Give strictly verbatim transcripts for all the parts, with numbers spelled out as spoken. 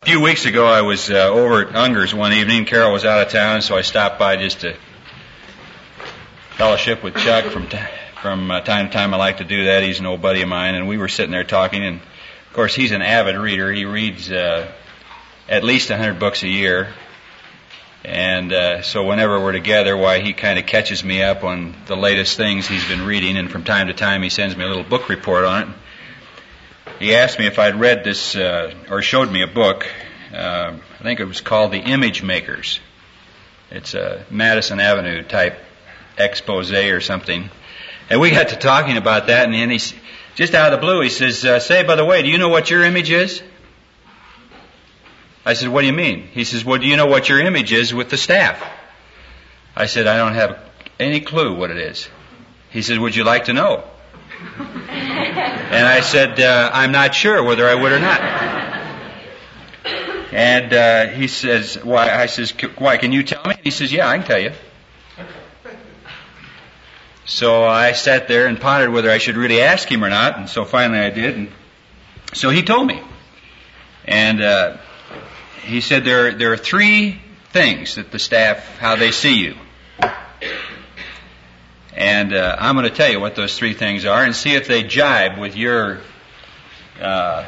A few weeks ago, I was uh, over at Unger's one evening. Carol was out of town, so I stopped by just to fellowship with Chuck. From t- from uh, time to time, I like to do that. He's an old buddy of mine, and we were sitting there talking. And of course, he's an avid reader. He reads uh, at least a hundred books a year, and uh, so whenever we're together, why he kind of catches me up on the latest things he's been reading, and from time to time, he sends me a little book report on it. He asked me if I'd read this, uh, or showed me a book. Uh, I think it was called The Image Makers. It's a Madison Avenue type expose or something. And we got to talking about that, and then he, just out of the blue, he says, uh, say, by the way, do you know what your image is? I said, what do you mean? He says, well, do you know what your image is with the staff? I said, I don't have any clue what it is. He said, would you like to know? And I said, uh, I'm not sure whether I would or not. And uh, he says, why? I says, why, can you tell me? He says, yeah, I can tell you. So I sat there and pondered whether I should really ask him or not, and so finally I did. And so he told me. And uh, he said there, there are three things that the staff, how they see you. And uh, I'm going to tell you what those three things are and see if they jibe with your uh,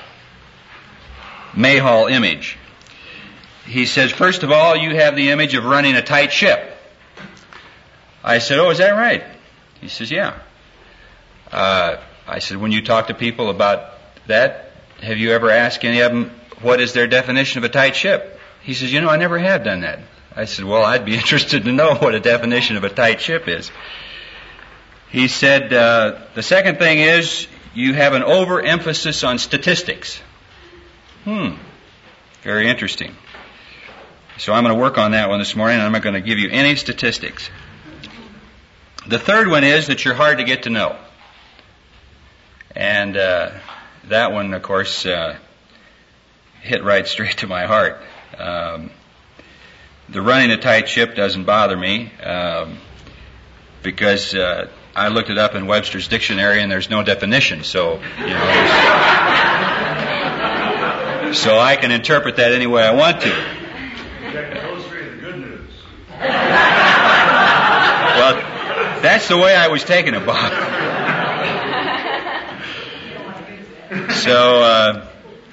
Mayhall image. He says, first of all, you have the image of running a tight ship. I said, oh, is that right? He says, yeah. Uh, I said, when you talk to people about that, have you ever asked any of them what is their definition of a tight ship? He says, you know, I never have done that. I said, well, I'd be interested to know what a definition of a tight ship is. He said, uh, the second thing is you have an overemphasis on statistics. Hmm. Very interesting. So I'm going to work on that one this morning, and I'm not going to give you any statistics. The third one is that you're hard to get to know. And uh, that one, of course, uh, hit right straight to my heart. Um, the running a tight ship doesn't bother me um, because uh, I looked it up in Webster's dictionary and there's no definition. So, you know, so I can interpret that any way I want to. Well, that's the way I was taken about it. So, uh,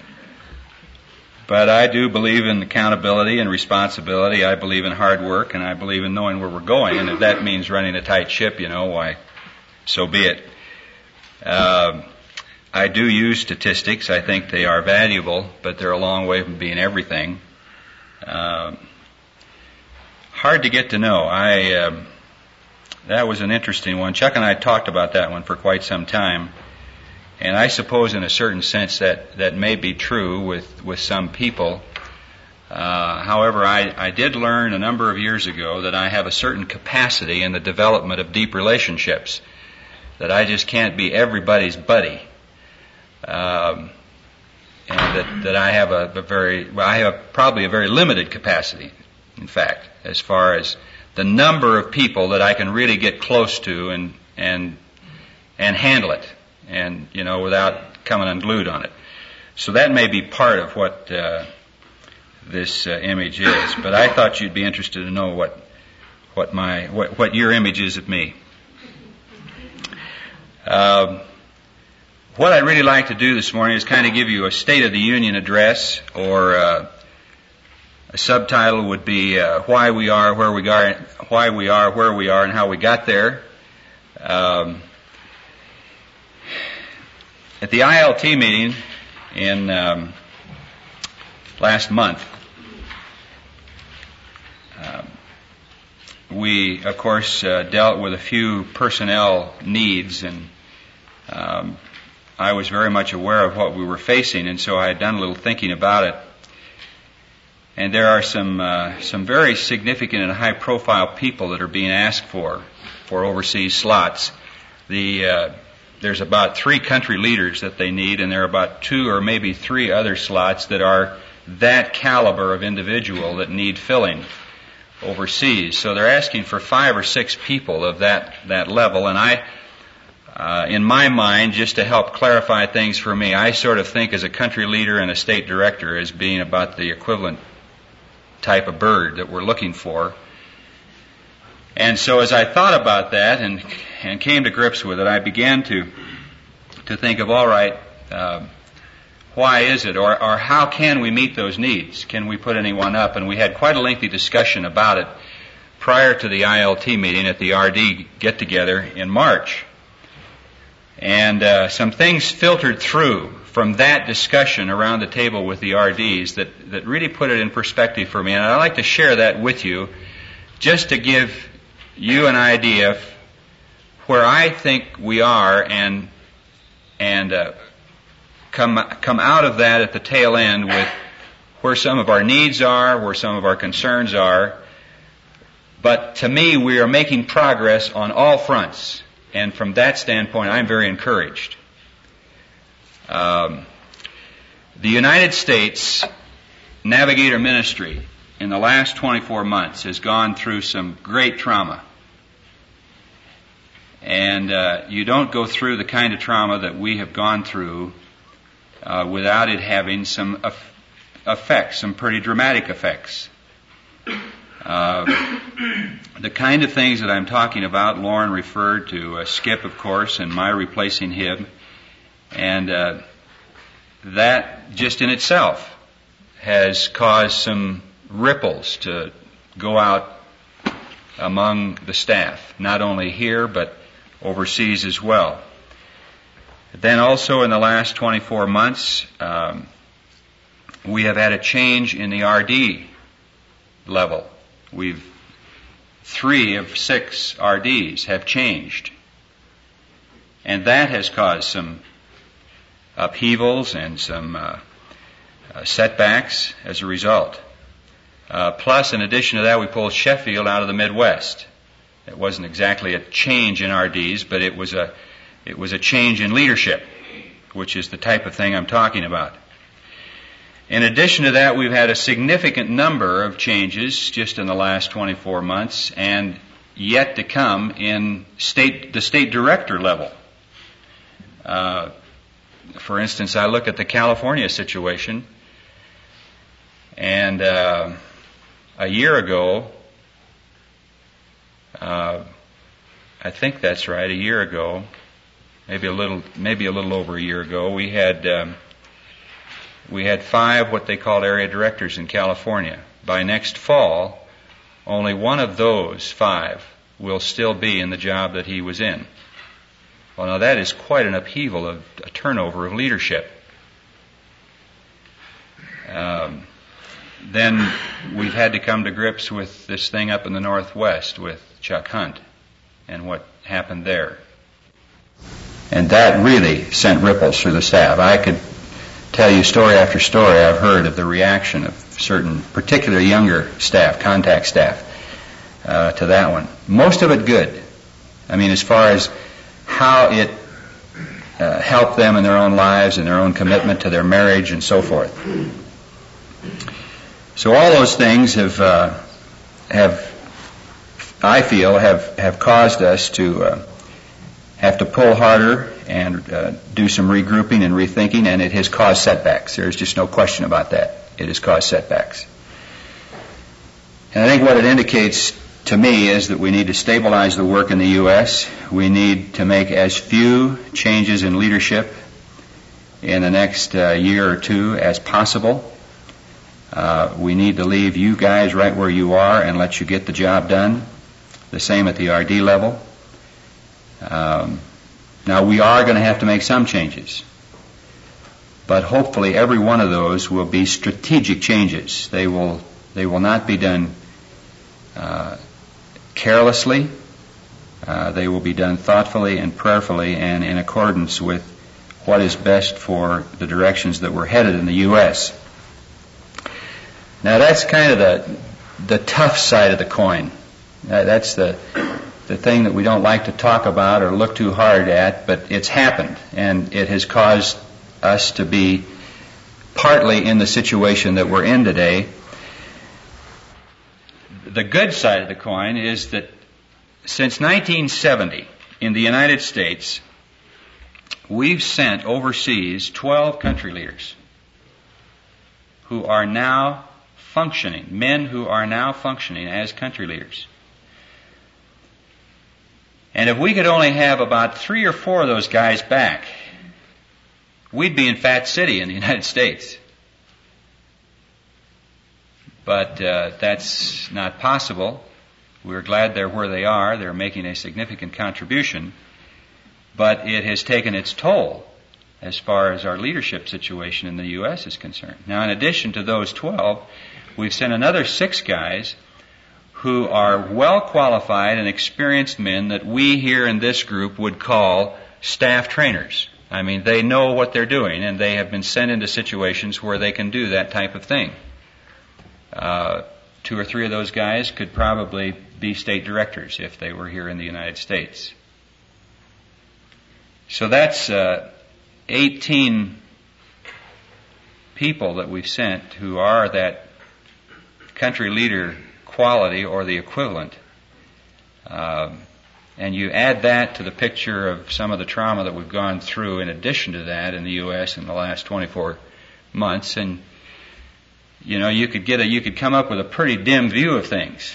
but I do believe in accountability and responsibility. I believe in hard work, and I believe in knowing where we're going. And if that means running a tight ship, you know, why, so be it. Uh, I do use statistics. I think they are valuable, but they're a long way from being everything. Uh, hard to get to know. I uh, that was an interesting one. Chuck and I talked about that one for quite some time. And I suppose in a certain sense that, that may be true with, with some people. Uh, however, I, I did learn a number of years ago that I have a certain capacity in the development of deep relationships, that I just can't be everybody's buddy. Um, and that, that I have a, a very, well, I have probably a very limited capacity, in fact, as far as the number of people that I can really get close to and, and, and handle it. And, you know, without coming unglued on it. So that may be part of what uh, this uh, image is. But I thought you'd be interested to know what what my what, what your image is of me. Uh, what I'd really like to do this morning is kind of give you a State of the Union address, or uh, a subtitle would be uh, "Why We Are Where We Are, Why We Are Where We Are, and How We Got There." Um, At the I L T meeting in um, last month, um, we, of course, uh, dealt with a few personnel needs, and um, I was very much aware of what we were facing, and so I had done a little thinking about it. And there are some uh, some very significant and high-profile people that are being asked for for overseas slots. The uh, There's about three country leaders that they need, and there are about two or maybe three other slots that are that caliber of individual that need filling overseas. So they're asking for five or six people of that, that level, and I uh, in my mind, just to help clarify things for me, I sort of think as a country leader and a state director as being about the equivalent type of bird that we're looking for. And so as I thought about that and and came to grips with it, I began to to think of, all right, uh, why is it, or, or how can we meet those needs? Can we put anyone up? And we had quite a lengthy discussion about it prior to the I L T meeting at the R D get-together in March. And uh, some things filtered through from that discussion around the table with the R Ds that, that really put it in perspective for me. And I'd like to share that with you just to give you an idea of where I think we are and and uh, come come out of that at the tail end with where some of our needs are, where some of our concerns are. But to me, we are making progress on all fronts. And from that standpoint, I'm very encouraged. Um, the United States Navigator Ministry in the last twenty-four months has gone through some great trauma. And uh, you don't go through the kind of trauma that we have gone through uh, without it having some eff- effects, some pretty dramatic effects. Uh, the kind of things that I'm talking about, Lauren referred to uh, Skip, of course, and my replacing him. And uh, that just in itself has caused some ripples to go out among the staff, not only here but overseas as well. Then also in the last twenty-four months, um, we have had a change in the R D level. We've three of six R Ds have changed, and that has caused some upheavals and some uh, uh, setbacks as a result. Uh, plus, in addition to that, we pulled Sheffield out of the Midwest. It wasn't exactly a change in R Ds, but it was a it was a change in leadership, which is the type of thing I'm talking about. In addition to that, we've had a significant number of changes just in the last twenty-four months, and yet to come in state the state director level. Uh, for instance, I look at the California situation, and uh, a year ago, uh, I think that's right, a year ago, maybe a little, maybe a little over a year ago, we had um, we had five what they call area directors in California. By next fall, only one of those five will still be in the job that he was in. Well, now that is quite an upheaval, of a turnover of leadership. Um, then we've had to come to grips with this thing up in the Northwest with Chuck Hunt and what happened there. And that really sent ripples through the staff. I could tell you story after story I've heard of the reaction of certain particular younger staff, contact staff, uh, to that one. Most of it good. I mean, as far as how it uh, helped them in their own lives and their own commitment to their marriage and so forth. So all those things have, uh, have I feel, have, have caused us to uh, have to pull harder and uh, do some regrouping and rethinking, and it has caused setbacks. There's just no question about that. It has caused setbacks. And I think what it indicates to me is that we need to stabilize the work in the U S. We need to make as few changes in leadership in the next uh, year or two as possible. Uh, we need to leave you guys right where you are and let you get the job done. The same at the R D level. Um, now, we are going to have to make some changes, but hopefully every one of those will be strategic changes. They will they will not be done uh, carelessly. Uh, they will be done thoughtfully and prayerfully and in accordance with what is best for the directions that we're headed in the U S. Now, that's kind of the the tough side of the coin. Uh, that's the the thing that we don't like to talk about or look too hard at, but it's happened, and it has caused us to be partly in the situation that we're in today. The good side of the coin is that since nineteen seventy in the United States, we've sent overseas twelve country leaders who are now functioning, men who are now functioning as country leaders. And if we could only have about three or four of those guys back, we'd be in Fat City in the United States. But uh, that's not possible. We're glad they're where they are. They're making a significant contribution. But it has taken its toll as far as our leadership situation in the U S is concerned. Now, in addition to those twelve, we've sent another six guys who are well qualified and experienced men that we here in this group would call staff trainers. I mean, they know what they're doing, and they have been sent into situations where they can do that type of thing. Uh, two or three of those guys could probably be state directors if they were here in the United States. So that's uh, eighteen people that we've sent who are that country leader quality or the equivalent. Um, and you add that to the picture of some of the trauma that we've gone through in addition to that in the U S in the last twenty-four months, and you know, you could get a, you could come up with a pretty dim view of things.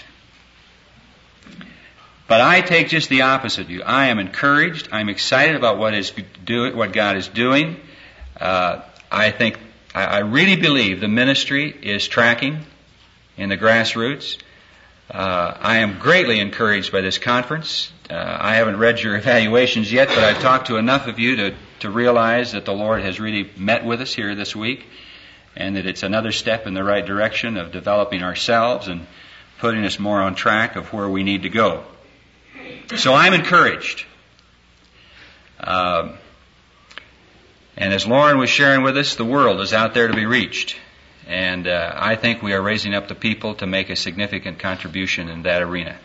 But I take just the opposite view. I am encouraged. I'm excited about what is do, what God is doing. Uh, I think, I, I really believe the ministry is tracking in the grassroots. Uh, I am greatly encouraged by this conference. Uh, I haven't read your evaluations yet, but I've talked to enough of you to, to realize that the Lord has really met with us here this week, and that it's another step in the right direction of developing ourselves and putting us more on track of where we need to go. So I'm encouraged. Um, and as Lauren was sharing with us, the world is out there to be reached. And uh, I think we are raising up the people to make a significant contribution in that arena.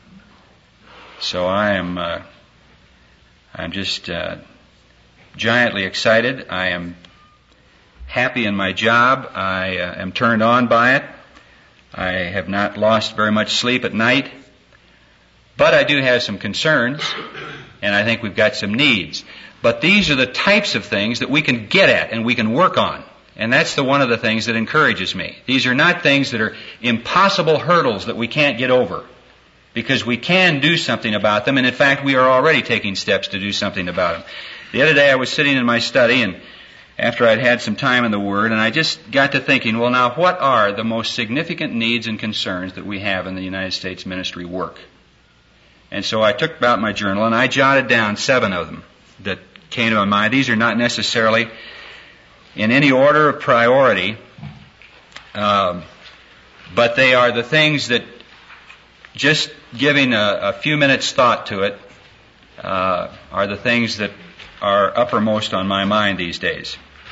So I am, uh, I'm just uh, giantly excited. I am happy in my job. I uh, am turned on by it. I have not lost very much sleep at night. But I do have some concerns, and I think we've got some needs. But these are the types of things that we can get at and we can work on. And that's the one of the things that encourages me. These are not things that are impossible hurdles that we can't get over, because we can do something about them, and in fact we are already taking steps to do something about them. The other day I was sitting in my study, and after I'd had some time in the Word, and I just got to thinking, well, now what are the most significant needs and concerns that we have in the United States ministry work? And so I took out my journal and I jotted down seven of them that came to my mind. These are not necessarily in any order of priority, um, but they are the things that, just giving a, a few minutes thought to it, uh, are the things that are uppermost on my mind these days.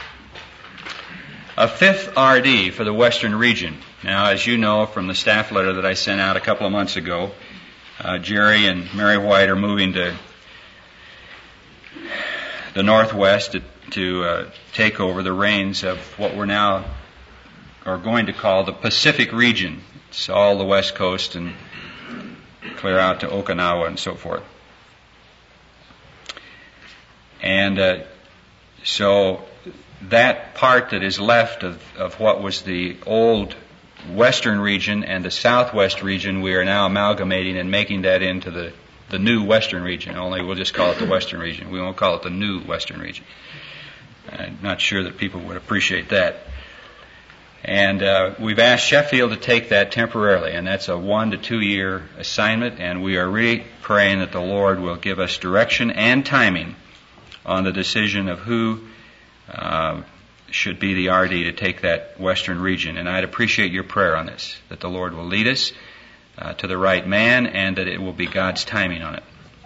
A fifth R D for the Western region. Now, as you know from the staff letter that I sent out a couple of months ago, uh, Jerry and Mary White are moving to the Northwest to, to uh, take over the reins of what we're now are going to call the Pacific region. It's all the West Coast and clear out to Okinawa and so forth. And uh, so that part that is left of, of what was the old Western region and the Southwest region, we are now amalgamating and making that into the, the new Western region. Only we'll just call it the Western region. We won't call it the new Western region. I'm not sure that people would appreciate that. And uh, we've asked Sheffield to take that temporarily, and that's a one to two year assignment, and we are really praying that the Lord will give us direction and timing on the decision of who uh, should be the R D to take that Western region. And I'd appreciate your prayer on this, that the Lord will lead us uh, to the right man and that it will be God's timing on it.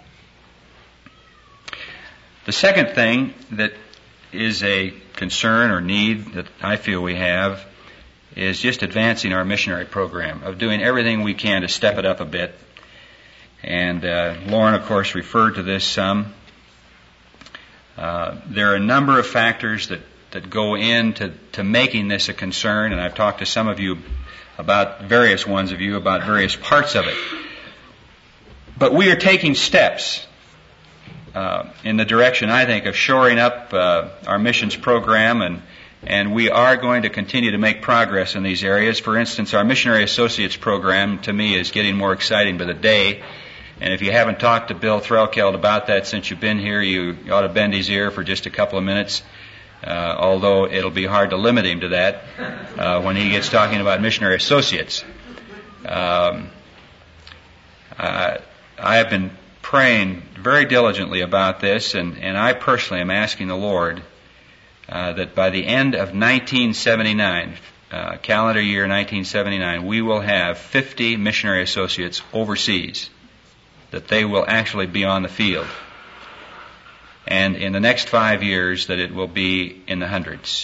The second thing that is a concern or need that I feel we have is just advancing our missionary program, of doing everything we can to step it up a bit. And uh, Lauren, of course, referred to this some. Uh, there are a number of factors that, that go into to making this a concern, and I've talked to some of you about, various ones of you, about various parts of it. But we are taking steps. uh, in the direction, I think, of shoring up uh, our missions program, and and we are going to continue to make progress in these areas. For instance, our Missionary Associates program, to me, is getting more exciting by the day. And if you haven't talked to Bill Threlkeld about that since you've been here, you, you ought to bend his ear for just a couple of minutes, uh, although it'll be hard to limit him to that uh, when he gets talking about Missionary Associates. Um, uh, I have been praying very diligently about this, and, and I personally am asking the Lord uh, that by the end of nineteen seventy-nine, uh, calendar year nineteen seventy-nine, we will have fifty missionary associates overseas, that they will actually be on the field. And in the next five years, that it will be in the hundreds.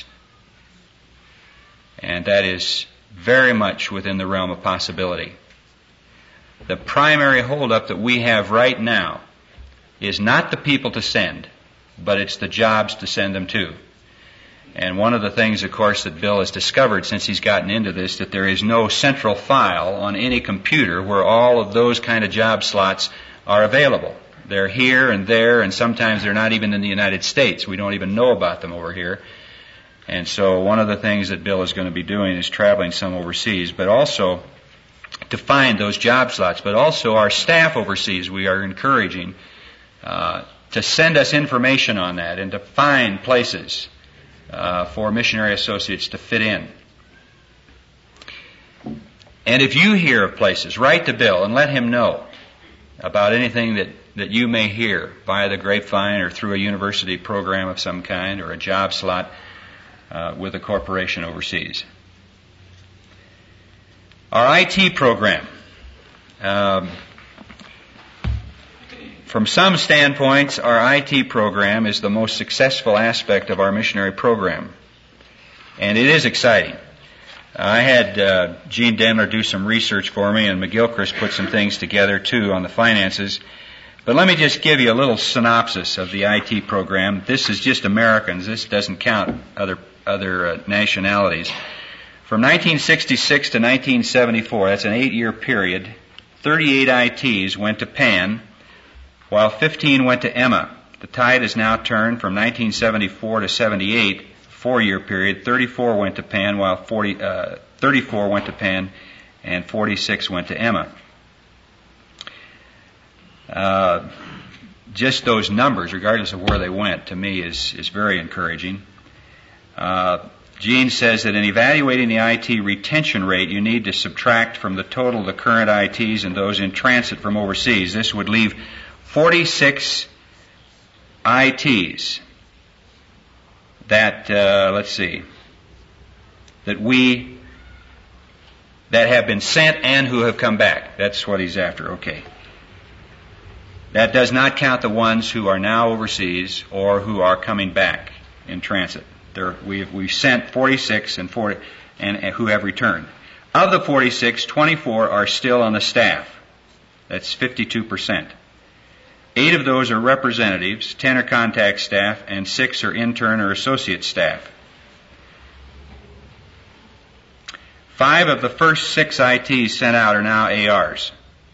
And that is very much within the realm of possibility. The primary holdup that we have right now is not the people to send, but it's the jobs to send them to. And one of the things, of course, that Bill has discovered since he's gotten into this, that there is no central file on any computer where all of those kind of job slots are available. They're here and there, and sometimes they're not even in the United States. We don't even know about them over here. And so one of the things that Bill is going to be doing is traveling some overseas, but also to find those job slots. But also our staff overseas, we are encouraging uh, to send us information on that and to find places uh, for missionary associates to fit in. And if you hear of places, write to Bill and let him know about anything that, that you may hear via the grapevine or through a university program of some kind or a job slot uh, with a corporation overseas. Our I T program. Um, from some standpoints, our I T program is the most successful aspect of our missionary program. And it is exciting. I had uh, Gene Denler do some research for me, and McGilchrist put some things together, too, on the finances. But let me just give you a little synopsis of the I T program. This is just Americans. This doesn't count other other uh, nationalities. From nineteen sixty-six to nineteen seventy-four, that's an eight-year period, thirty-eight I Ts went to P A N, while fifteen went to Emma. The tide has now turned from nineteen seventy-four to seventy-eight, four-year period. thirty-four went to P A N, while forty, uh, thirty-four went to P A N, and forty-six went to Emma. Uh, just those numbers, regardless of where they went, to me is, is very encouraging. Uh, Gene says that in evaluating the I T retention rate, you need to subtract from the total the current I Ts and those in transit from overseas. This would leave forty-six I Ts that, uh, let's see, that we, that have been sent and who have come back. That's what he's after. Okay. That does not count the ones who are now overseas or who are coming back in transit. There, we've, we've sent forty-six and forty, and, and who have returned. Of the forty-six, twenty-four are still on the staff. That's fifty-two percent. Eight of those are representatives, ten are contact staff, and six are intern or associate staff. Five of the first six I Ts sent out are now A Rs.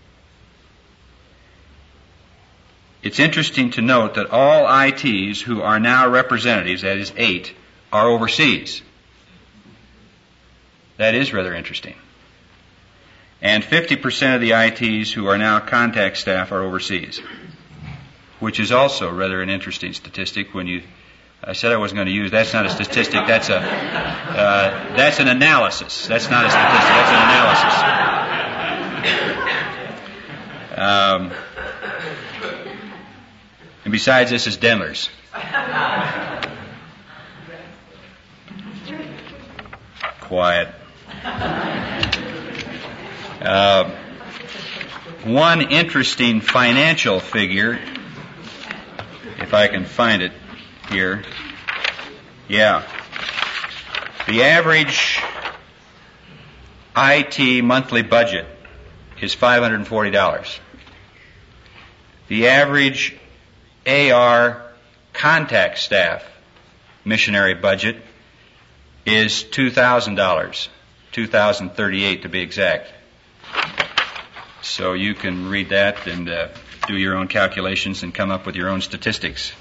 It's interesting to note that all I Ts who are now representatives, that is eight, are overseas. That is rather interesting. And fifty percent of the I Ts who are now contact staff are overseas, which is also rather an interesting statistic. When you, I said I wasn't going to use, that's not a statistic, that's a, uh, that's an analysis. That's not a statistic, that's an analysis. Um, and besides, this is Denler's. Quiet. Uh, one interesting financial figure, if I can find it here. Yeah. The average I T monthly budget is five hundred forty dollars. The average A R contact staff missionary budget is two thousand dollars, two thousand thirty-eight to be exact. So you can read that and uh, do your own calculations and come up with your own statistics.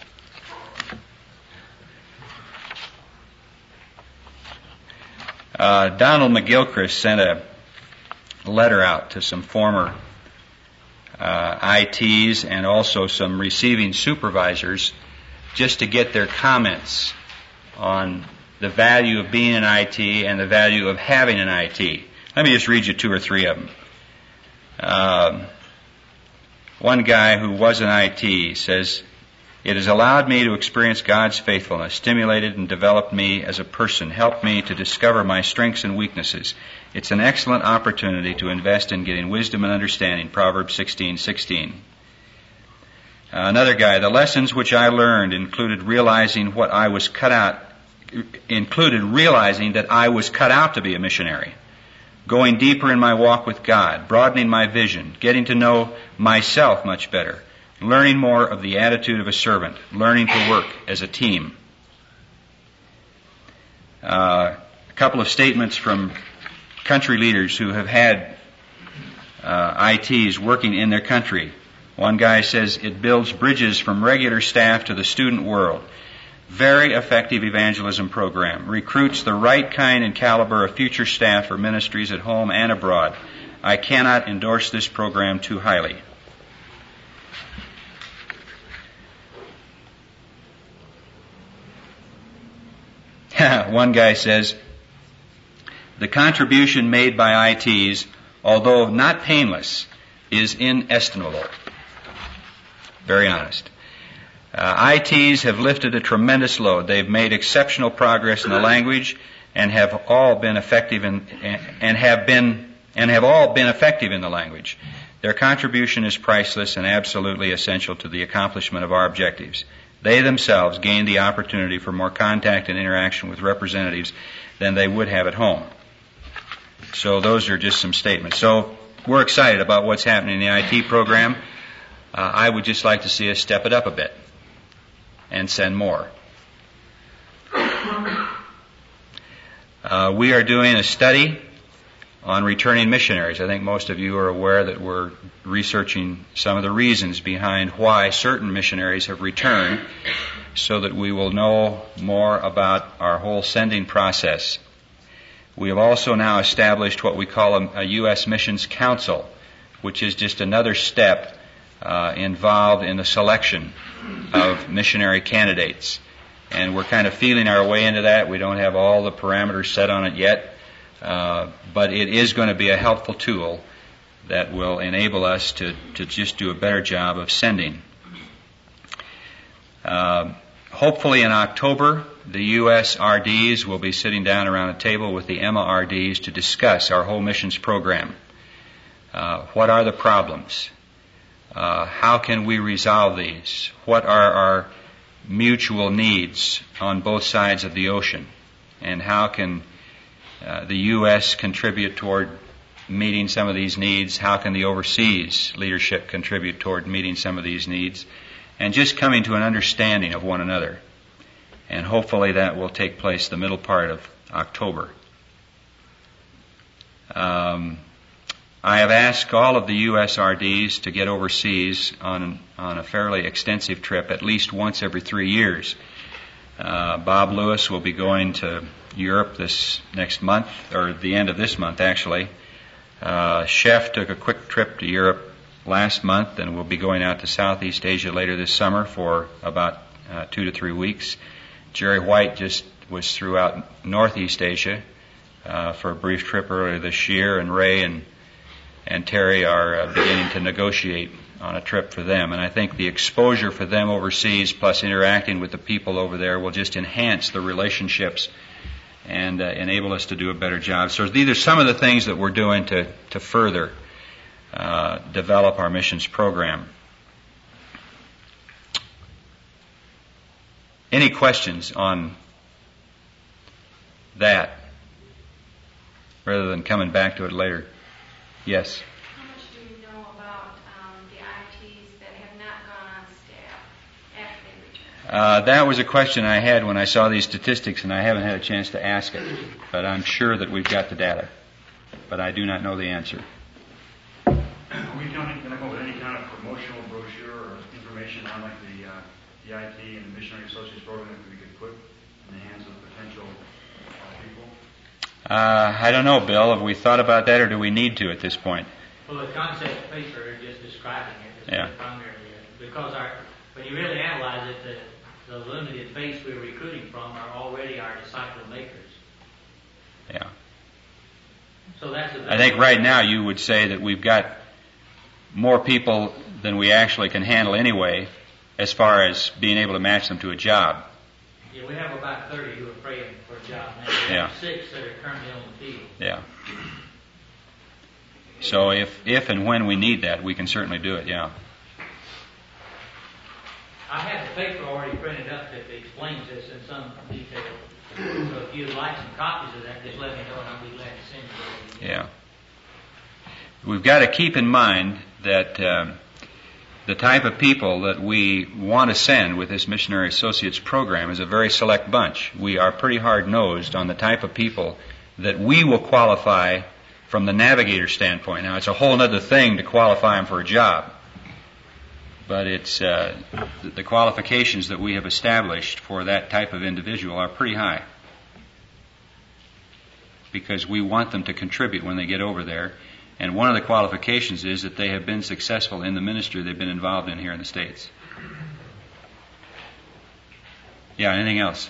Uh, Donald McGilchrist sent a letter out to some former uh, I Ts and also some receiving supervisors just to get their comments on the value of being an I T and the value of having an I T. Let me just read you two or three of them. Uh, one guy who was an I T says, "It has allowed me to experience God's faithfulness, stimulated and developed me as a person, helped me to discover my strengths and weaknesses. It's an excellent opportunity to invest in getting wisdom and understanding." Proverbs sixteen sixteen. Uh, another guy, "The lessons which I learned included realizing what I was cut out, included realizing that I was cut out to be a missionary, going deeper in my walk with God, broadening my vision, getting to know myself much better, learning more of the attitude of a servant, learning to work as a team." Uh, a couple of statements from country leaders who have had uh, I Ts working in their country. One guy says, "It builds bridges from regular staff to the student world. Very effective evangelism program. Recruits the right kind and caliber of future staff for ministries at home and abroad. I cannot endorse this program too highly." One guy says, "The contribution made by I Ts, although not painless, is inestimable." Very honest. Uh, I Ts have lifted a tremendous load. They've made exceptional progress in the language and have all been effective in, and have been and have all been effective in the language. Their contribution is priceless and absolutely essential to the accomplishment of our objectives. They themselves gain the opportunity for more contact and interaction with representatives than they would have at home. So those are just some statements. So we're excited about what's happening in the I T program. Uh, I would just like to see us step it up a bit and send more. Uh, we are doing a study on returning missionaries. I think most of you are aware that we're researching some of the reasons behind why certain missionaries have returned, so that we will know more about our whole sending process. We have also now established what we call a, a U S Missions Council, which is just another step uh, involved in the selection of missionary candidates. And we're kind of feeling our way into that. We don't have all the parameters set on it yet, uh, but it is going to be a helpful tool that will enable us to, to just do a better job of sending. Uh, hopefully in October, the U S R Ds will be sitting down around a table with the E M A R Ds to discuss our whole missions program. Uh, what are the problems? Uh, how can we resolve these? What are our mutual needs on both sides of the ocean? And how can uh, the U S contribute toward meeting some of these needs? How can the overseas leadership contribute toward meeting some of these needs? And just coming to an understanding of one another. And hopefully that will take place the middle part of October. Um, I have asked all of the U S R Ds to get overseas on on a fairly extensive trip at least once every three years. Uh, Bob Lewis will be going to Europe this next month, or the end of this month actually. Uh, Chef took a quick trip to Europe last month and will be going out to Southeast Asia later this summer for about uh, two to three weeks. Jerry White just was throughout Northeast Asia uh, for a brief trip earlier this year, and Ray and and Terry are uh, beginning to negotiate on a trip for them. And I think the exposure for them overseas, plus interacting with the people over there, will just enhance the relationships and uh, enable us to do a better job. So these are some of the things that we're doing to, to further uh, develop our missions program. Any questions on that, rather than coming back to it later? Yes? How much do you know about um, the I Ts that have not gone on staff after they return? Uh, that was a question I had when I saw these statistics, and I haven't had a chance to ask it. But I'm sure that we've got the data. But I do not know the answer. Are we going to come up with any kind of promotional brochure information on like the uh, the I T and the Missionary Associates program that we could put in the hands of potential uh, people? Uh, I don't know, Bill. Have we thought about that, or do we need to at this point? Well, the concept paper is just describing it. It's Yeah. primarily it. Because our, when you really analyze it, the, the limited base we're recruiting from are already our disciple makers. Yeah. So that's a I think right now you would say that we've got more people than we actually can handle anyway, as far as being able to match them to a job. Yeah, we have about thirty who are praying for a job now. We Yeah. have six that are currently on the field. Yeah. So if if and when we need that, we can certainly do it. Yeah. I have the paper already printed up that explains this in some detail. So if you'd like some copies of that, just let me know and I'll be glad to send you. Yeah. We've got to keep in mind that um, the type of people that we want to send with this Missionary Associates program is a very select bunch. We are pretty hard-nosed on the type of people that we will qualify from the navigator standpoint. Now, it's a whole other thing to qualify them for a job, but it's uh, the qualifications that we have established for that type of individual are pretty high, because we want them to contribute when they get over there. And one of the qualifications is that they have been successful in the ministry they've been involved in here in the States. Yeah, anything else?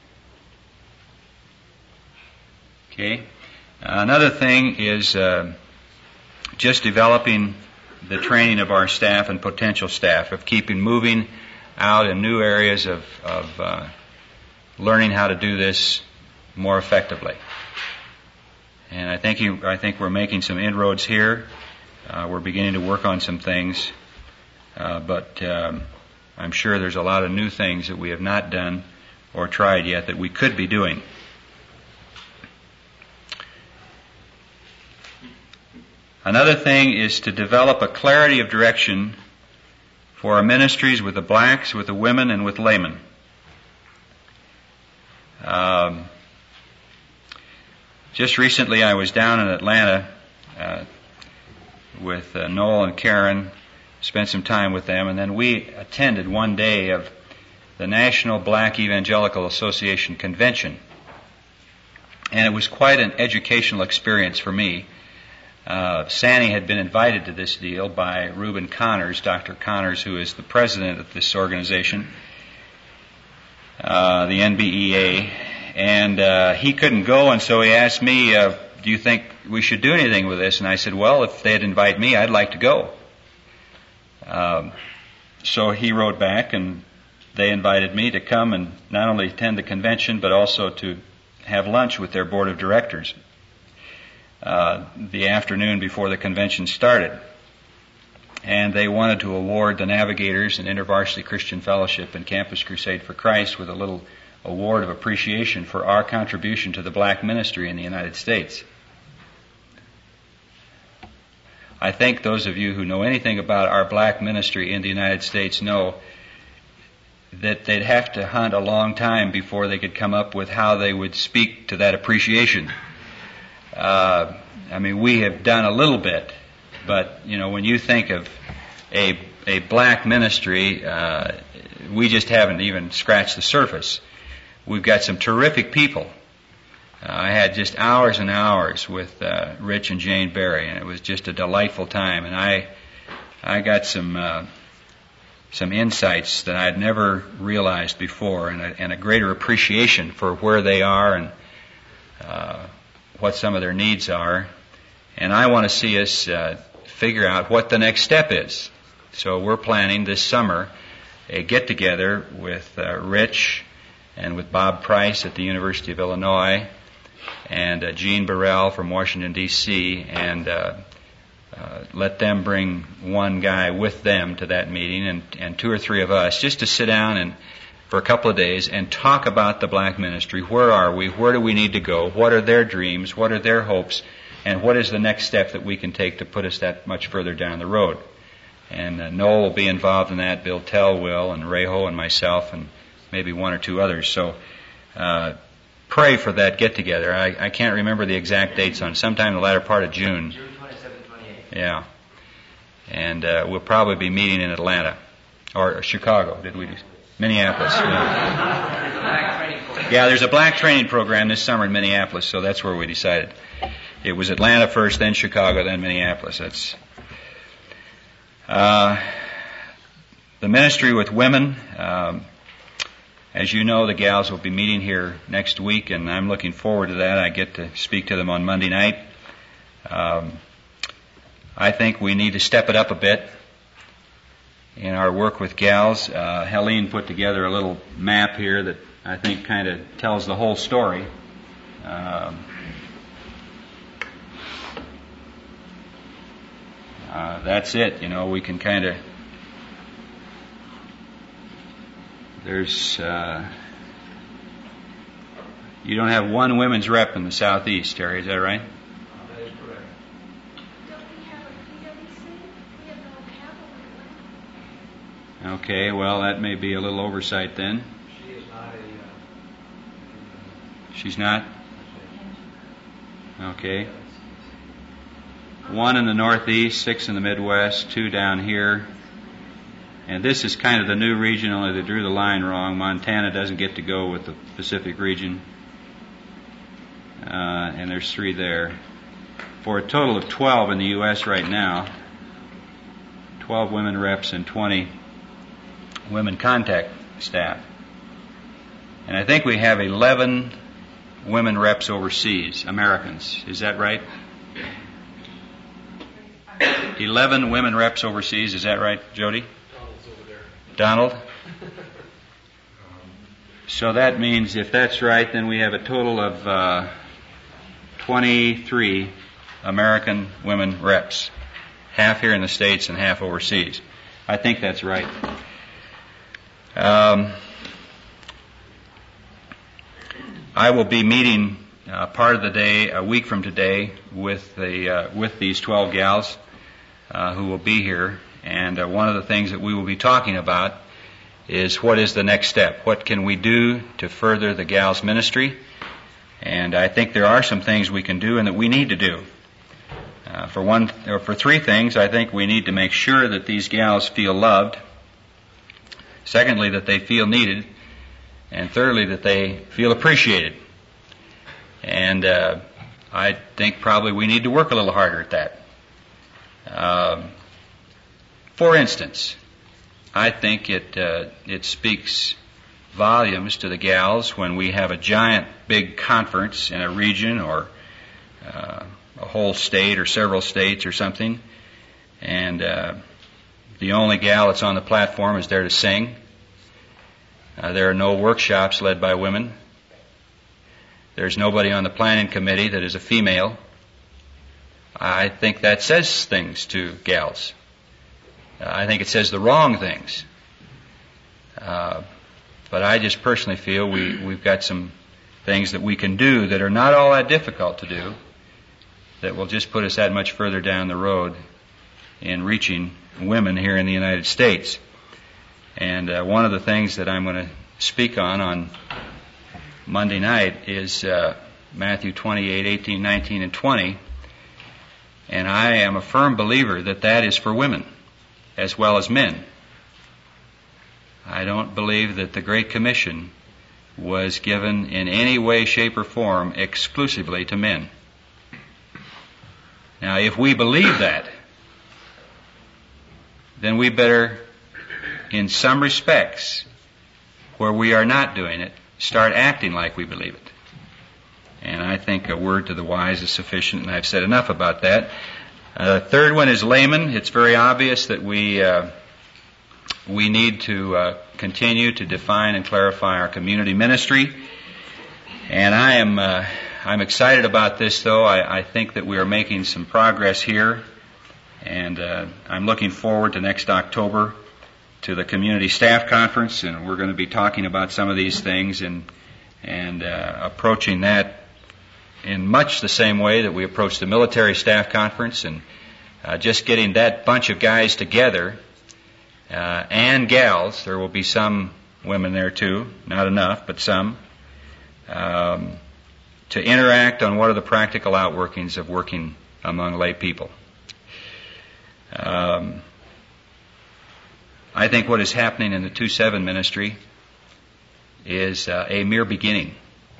Okay. Another thing is uh, just developing the training of our staff and potential staff, of keeping moving out in new areas of, of uh, learning how to do this more effectively. And I think you, I think we're making some inroads here. Uh, we're beginning to work on some things, uh, but um, I'm sure there's a lot of new things that we have not done or tried yet that we could be doing. Another thing is to develop a clarity of direction for our ministries with the blacks, with the women, and with laymen. Um, Just recently I was down in Atlanta uh, with uh, Noel and Karen, spent some time with them, and then we attended one day of the National Black Evangelical Association Convention. And it was quite an educational experience for me. Uh, Sanny had been invited to this deal by Reuben Connors, Doctor Connors, who is the president of this organization, uh, the N B E A. And uh, he couldn't go, and so he asked me, uh, do you think we should do anything with this? And I said, well, if they'd invite me, I'd like to go. Um, so he wrote back, and they invited me to come and not only attend the convention, but also to have lunch with their board of directors uh, the afternoon before the convention started. And they wanted to award the Navigators and InterVarsity Christian Fellowship and Campus Crusade for Christ with a little award of appreciation for our contribution to the black ministry in the United States. I think those of you who know anything about our black ministry in the United States know that they'd have to hunt a long time before they could come up with how they would speak to that appreciation. Uh, I mean, we have done a little bit, but, you know, when you think of a, a black ministry, uh, we just haven't even scratched the surface. We've got some terrific people. Uh, I had just hours and hours with uh, Rich and Jane Berry, and it was just a delightful time. And I, I got some uh, some insights that I had never realized before, and a, and a greater appreciation for where they are and uh, what some of their needs are. And I want to see us uh, figure out what the next step is. So we're planning this summer a get-together with uh, Rich and with Bob Price at the University of Illinois, and uh, Gene Burrell from Washington, D C, and uh, uh, let them bring one guy with them to that meeting, and, and two or three of us, just to sit down and for a couple of days and talk about the black ministry. Where are we? Where do we need to go? What are their dreams? What are their hopes? And what is the next step that we can take to put us that much further down the road? And uh, Noel will be involved in that, Bill Tell will, and Reho and myself, and maybe one or two others. So uh, pray for that get-together. I, I can't remember the exact dates on sometime in the latter part of June. June twenty-seventh, twenty-eighth. Yeah. And uh, we'll probably be meeting in Atlanta. Or Chicago, did we? Minneapolis. Yeah. Black training program. Yeah, there's a black training program this summer in Minneapolis, so that's where we decided. It was Atlanta first, then Chicago, then Minneapolis. That's uh, the ministry with women. Um, as you know, the gals will be meeting here next week, and I'm looking forward to that. I get to speak to them on Monday night. Um, I think we need to step it up a bit in our work with gals. Uh, Helene put together a little map here that I think kind of tells the whole story. Um, uh, that's it, you know, we can kind of, there's, uh, you don't have one women's rep in the Southeast, Terry, is that right? That is correct. Don't we have a P W C? We have no capital. Okay, well, that may be a little oversight then. She is not a, uh, She's not? Okay. One in the Northeast, six in the Midwest, two down here. And this is kind of the new region, only they drew the line wrong. Montana doesn't get to go with the Pacific region. Uh, and there's three there. For a total of twelve in the U S right now. twelve women reps and twenty women contact staff. And I think we have eleven women reps overseas, Americans. Is that right? eleven women reps overseas. Is that right, Jody? Donald's over there. Donald? So that means if that's right, then we have a total of uh, twenty-three American women reps. Half here in the States and half overseas. I think that's right. Um, I will be meeting uh, part of the day, a week from today, with the uh, with these twelve gals uh, who will be here. And uh, one of the things that we will be talking about is what is the next step? What can we do to further the gals' ministry? And I think there are some things we can do and that we need to do. Uh, for one, or for three things, I think we need to make sure that these gals feel loved. Secondly, that they feel needed. And thirdly, that they feel appreciated. And uh, I think probably we need to work a little harder at that. Um, for instance, I think it uh, it speaks volumes to the gals when we have a giant big conference in a region or uh, a whole state or several states or something, and uh, the only gal that's on the platform is there to sing. Uh, there are no workshops led by women. There's nobody on the planning committee that is a female. I think that says things to gals. Uh, I think it says the wrong things. Uh, but I just personally feel we, we've got some things that we can do that are not all that difficult to do, that will just put us that much further down the road in reaching women here in the United States. And uh, one of the things that I'm going to speak on on Monday night is uh, Matthew twenty-eight, eighteen, nineteen, and twenty. And I am a firm believer that that is for women as well as men. I don't believe that the Great Commission was given in any way, shape, or form exclusively to men. Now, if we believe that, then we better, in some respects, where we are not doing it, start acting like we believe it. And I think a word to the wise is sufficient, and I've said enough about that. Uh, the third one is laymen. It's very obvious that we uh, we need to uh, continue to define and clarify our community ministry. And I am uh, I'm excited about this, though. I, I think that we are making some progress here, and uh, I'm looking forward to next October to the community staff conference, and we're going to be talking about some of these things and and uh, approaching that in much the same way that we approached the military staff conference, and uh, just getting that bunch of guys together uh, and gals. There will be some women there too, not enough, but some, um, to interact on what are the practical outworkings of working among lay people. Um, I think what is happening in the two seven ministry is uh, a mere beginning.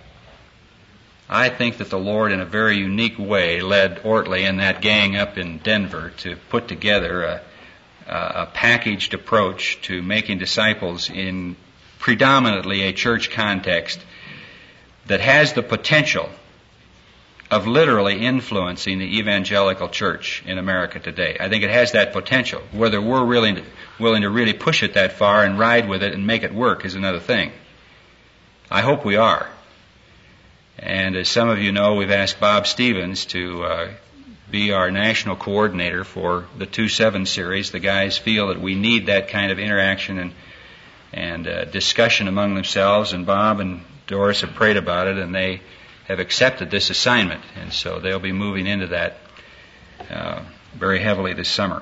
I think that the Lord, in a very unique way, led Ortley and that gang up in Denver to put together a, a packaged approach to making disciples in predominantly a church context that has the potential of literally influencing the evangelical church in America today. I think it has that potential. Whether we're really willing to really push it that far and ride with it and make it work is another thing. I hope we are. And as some of you know, we've asked Bob Stevens to uh, be our national coordinator for the two seven series. The guys feel that we need that kind of interaction and and uh, discussion among themselves, and Bob and Doris have prayed about it, and they have accepted this assignment, and so they'll be moving into that uh, very heavily this summer.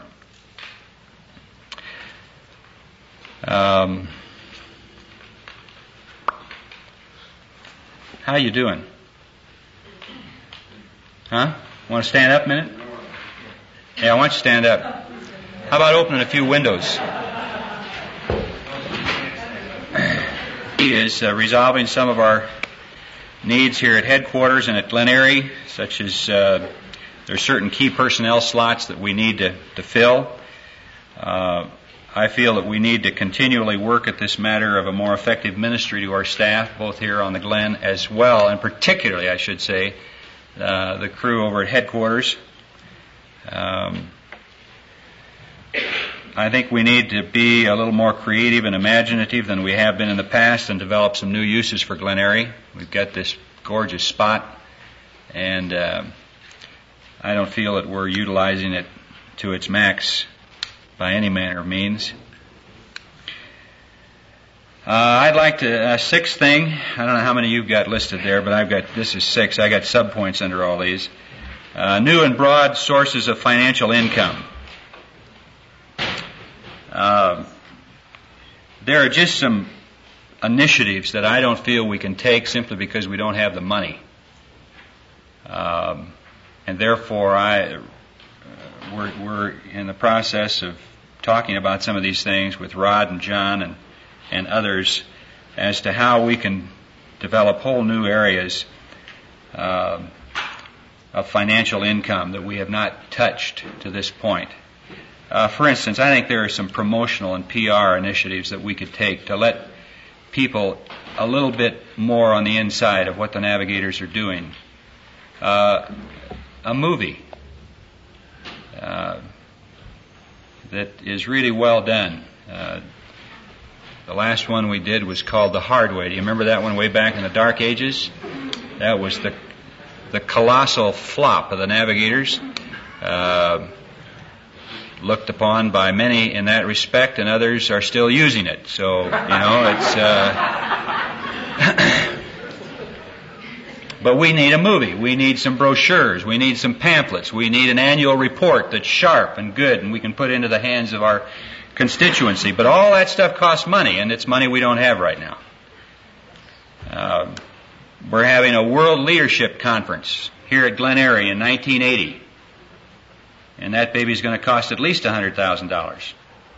Um, how you doing? Huh? Want to stand up a minute? Yeah, I want you to stand up. How about opening a few windows? He is uh, resolving some of our needs here at headquarters and at Glen Eyrie, such as uh, there are certain key personnel slots that we need to, to fill. Uh, I feel that we need to continually work at this matter of a more effective ministry to our staff, both here on the Glen as well, and particularly, I should say, uh, the crew over at headquarters. Um, I think we need to be a little more creative and imaginative than we have been in the past and develop some new uses for Glen Eyrie. We've got this gorgeous spot, and uh, I don't feel that we're utilizing it to its max by any manner of means. Uh, I'd like to, uh, sixth thing, I don't know how many you've got listed there, but I've got, this is six, I got subpoints under all these. Uh, new and broad sources of financial income. Uh, there are just some initiatives that I don't feel we can take simply because we don't have the money. Um, and therefore, I, uh, we're, we're in the process of talking about some of these things with Rod and John and, and others as to how we can develop whole new areas uh, of financial income that we have not touched to this point. Uh, for instance, I think there are some promotional and P R initiatives that we could take to let people a little bit more on the inside of what the Navigators are doing. Uh, a movie uh, that is really well done. Uh, the last one we did was called The Hard Way. Do you remember that one way back in the Dark Ages? That was the the colossal flop of the Navigators. Uh, looked upon by many in that respect, and others are still using it. So, you know, it's... Uh, but we need a movie. We need some brochures. We need some pamphlets. We need an annual report that's sharp and good, and we can put into the hands of our constituency. But all that stuff costs money, and it's money we don't have right now. Uh, we're having a World Leadership Conference here at Glen Eyrie in nineteen eighty. And that baby's going to cost at least one hundred thousand dollars.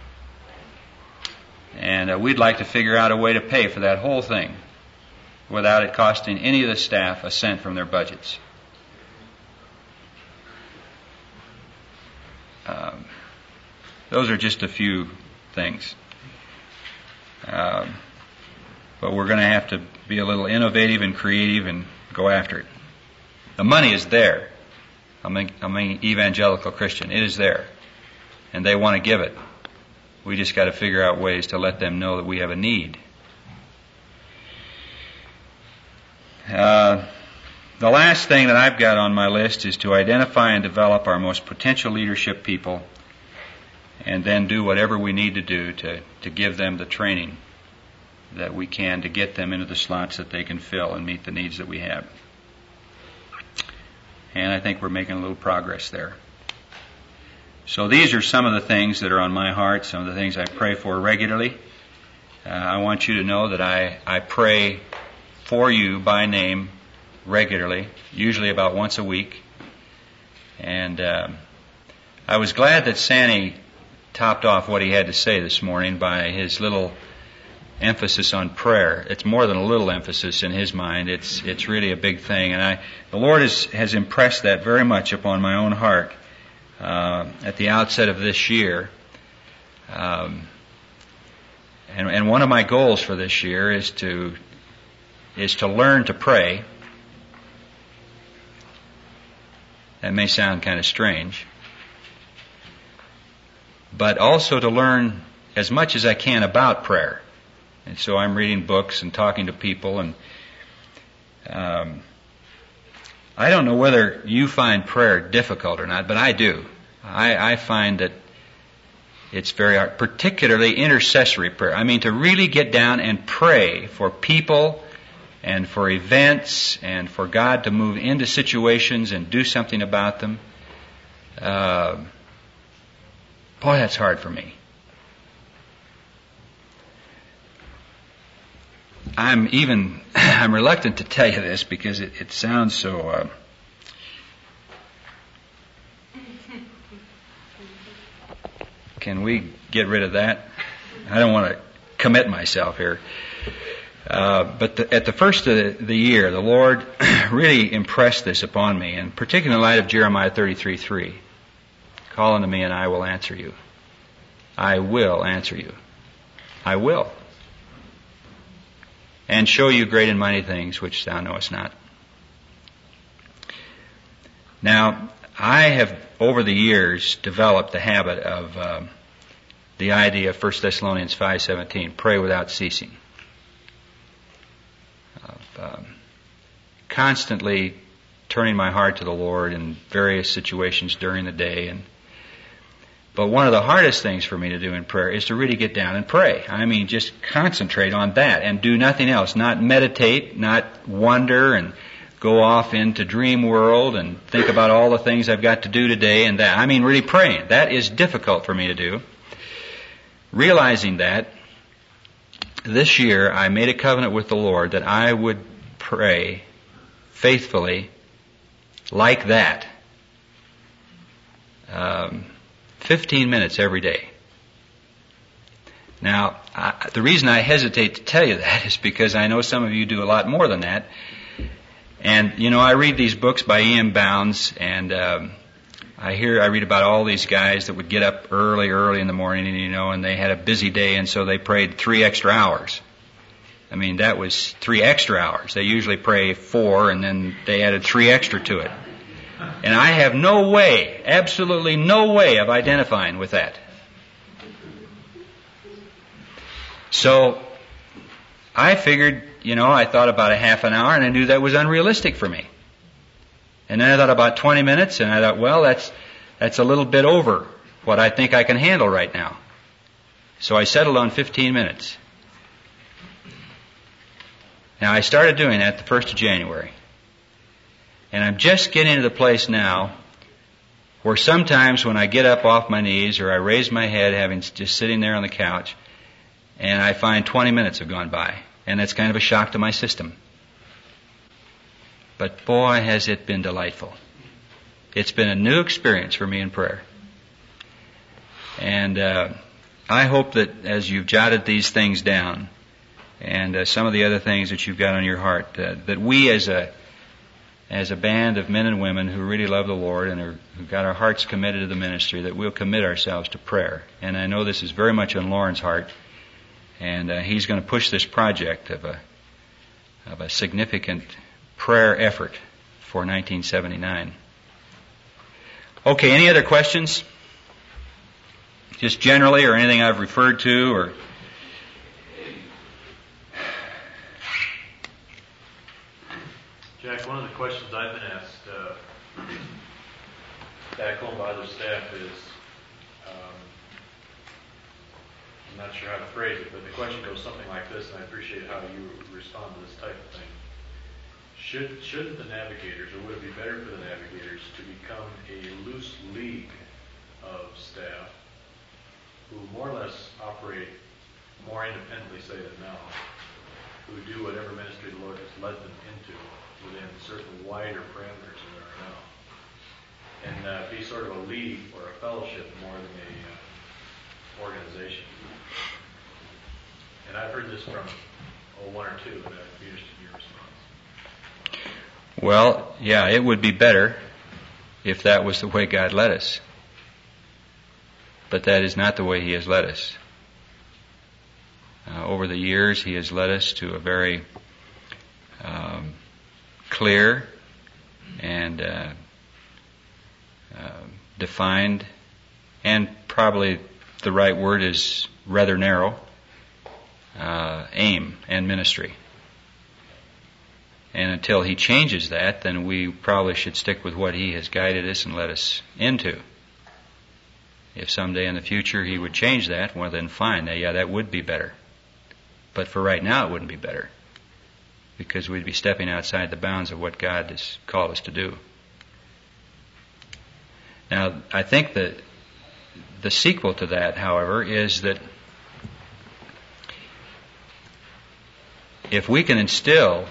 And uh, we'd like to figure out a way to pay for that whole thing without it costing any of the staff a cent from their budgets. Um, those are just a few things. Um, but we're going to have to be a little innovative and creative and go after it. The money is there. I'm an, I'm an evangelical Christian. It is there. And they want to give it. We just got to figure out ways to let them know that we have a need. Uh, the last thing that I've got on my list is to identify and develop our most potential leadership people and then do whatever we need to do to, to give them the training that we can to get them into the slots that they can fill and meet the needs that we have. And I think we're making a little progress there. So these are some of the things that are on my heart, some of the things I pray for regularly. Uh, I want you to know that I, I pray for you by name regularly, usually about once a week. And uh, I was glad that Sandy topped off what he had to say this morning by his little emphasis on prayer. It's more than a little emphasis in his mind. It's it's really a big thing, and I the Lord has has impressed that very much upon my own heart uh, at the outset of this year. Um, and and one of my goals for this year is to is to learn to pray. That may sound kind of strange, but also to learn as much as I can about prayer. And so I'm reading books and talking to people, and um, I don't know whether you find prayer difficult or not, but I do. I, I find that it's very hard, particularly intercessory prayer. I mean, to really get down and pray for people and for events and for God to move into situations and do something about them. Uh, boy, that's hard for me. I'm even, I'm reluctant to tell you this because it, it sounds so, uh, can we get rid of that? I don't want to commit myself here. Uh, but the, at the first of the, the year, the Lord really impressed this upon me, and particularly in light of Jeremiah thirty-three three. Call unto me and I will answer you. I will answer you. I will. And show you great and mighty things which thou knowest not. Now, I have over the years developed the habit of uh, the idea of First Thessalonians five seventeen, pray without ceasing. Of um, constantly turning my heart to the Lord in various situations during the day. And but one of the hardest things for me to do in prayer is to really get down and pray. I mean, just concentrate on that and do nothing else. Not meditate, not wonder and go off into dream world and think about all the things I've got to do today and that. I mean, really praying. That is difficult for me to do. Realizing that, this year I made a covenant with the Lord that I would pray faithfully like that. Um, fifteen minutes every day. Now, I, the reason I hesitate to tell you that is because I know some of you do a lot more than that. And, you know, I read these books by E M Bounds, and um, I hear, I read about all these guys that would get up early, early in the morning, and, you know, and they had a busy day, and so they prayed three extra hours. I mean, that was three extra hours. They usually pray four, and then they added three extra to it. And I have no way, absolutely no way of identifying with that. So I figured, you know, I thought about a half an hour, and I knew that was unrealistic for me. And then I thought about twenty minutes, and I thought, well, that's that's a little bit over what I think I can handle right now. So I settled on fifteen minutes. Now, I started doing that the first of January. And I'm just getting to the place now where sometimes when I get up off my knees or I raise my head, having just sitting there on the couch, and I find twenty minutes have gone by. And that's kind of a shock to my system. But boy, has it been delightful. It's been a new experience for me in prayer. And uh, I hope that as you've jotted these things down, and uh, some of the other things that you've got on your heart, uh, that we as a as a band of men and women who really love the Lord and are, who've got our hearts committed to the ministry, that we'll commit ourselves to prayer. And I know this is very much on Lauren's heart, and uh, he's going to push this project of a of a significant prayer effort for nineteen seventy-nine. Okay, any other questions? Just generally, or anything I've referred to, or... Jack, one of the questions I've been asked uh, back home by other staff is, um, I'm not sure how to phrase it, but the question goes something like this, and I appreciate how you respond to this type of thing. Should, shouldn't the navigators, or would it be better for the navigators to become a loose league of staff who more or less operate more independently, say, than now, who do whatever ministry the Lord has led them into within certain wider parameters than there are now, and uh, be sort of a league or a fellowship more than a uh, organization? And I've heard this from oh, one or two, and I'd be interested in your response. Well, yeah, it would be better if that was the way God led us. But that is not the way He has led us. Uh, over the years, He has led us to a very um, clear and uh, uh, defined, and probably the right word is rather narrow, uh, aim and ministry. And until He changes that, then we probably should stick with what He has guided us and led us into. If someday in the future He would change that, well then fine, yeah, that would be better. But for right now it wouldn't be better, because we'd be stepping outside the bounds of what God has called us to do. Now, I think that the sequel to that, however, is that if we can instill